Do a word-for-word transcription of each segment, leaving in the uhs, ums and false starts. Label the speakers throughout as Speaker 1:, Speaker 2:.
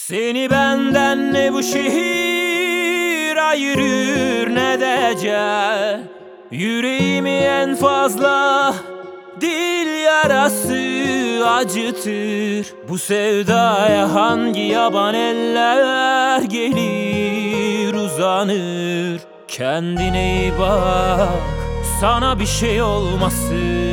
Speaker 1: Seni benden ne bu şehir ayırır ne de ecel. Yüreğimi en fazla dil yarası acıtır. Bu sevdaya hangi yaban eller gelir uzanır. Kendine iyi bak, sana bir şey olmasın.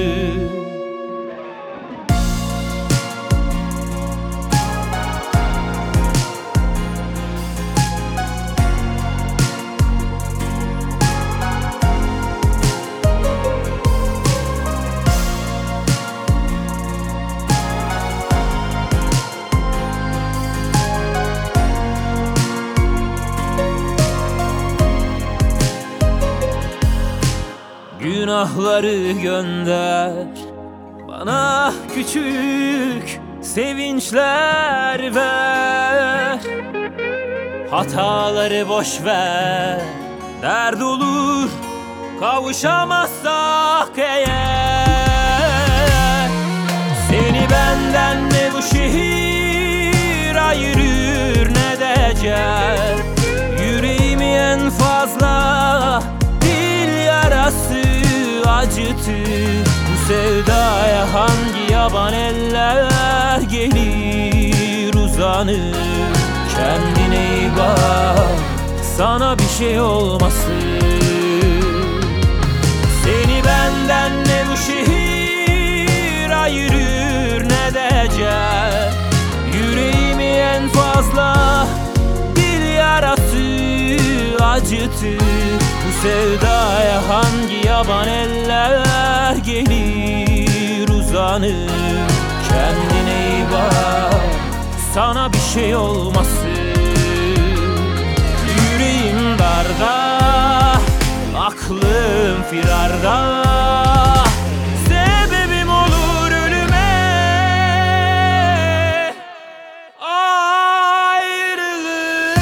Speaker 1: Günahları gönder bana, küçük sevinçler ver. Hataları boş ver, dert olur kavuşamazsak eğer. Seni benden ne bu şehir ayırır ne de ecel. Yüreğimi en fazla dil yarası acıtır. Bu sevdaya hangi yaban eller gelir uzanır. Kendine iyi bak, sana bir şey olmasın. Seni benden ne bu şehir ayırır ne de ecel. Yüreğimi en fazla dil yarası acıtır. Bu sevdaya hangi yaban eller gelir uzanır. Kendine iyi bak, sana bir şey olmasın. Yüreğim darda, aklım firarda. Sebebim olur ölüme ayrılık.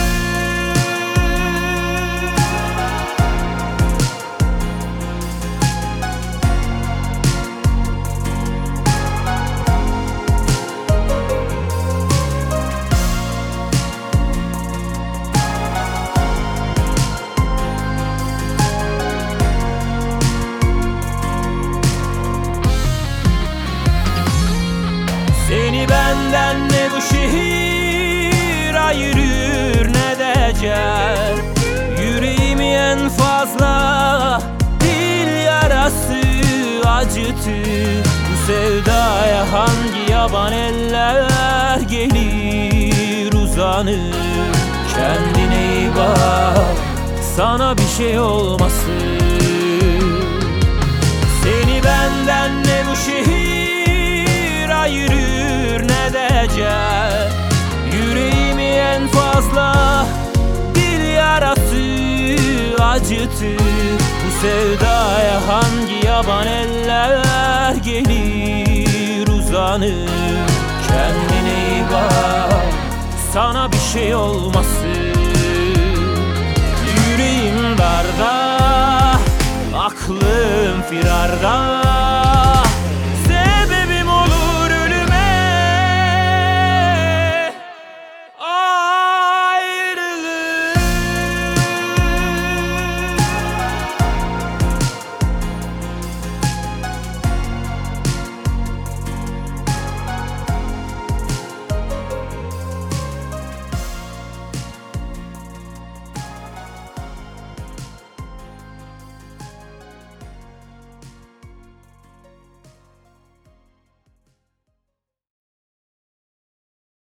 Speaker 1: Seni benden ne bu şehir ayırır ne de ecel. Yüreğimi en fazla dil yarası acıtır. Bu sevdaya hangi yaban eller gelir uzanır. Kendine iyi bak, sana bir şey olmasın. Seni benden ne bu şehir ayırır ne de ecel. Yüreğimi en fazla dil yarası acıtır. Bu sevdaya hangi yaban eller gelir uzanır. Kendine iyi bak, sana bir şey olmasın. Yüreğim darda, aklım firarda.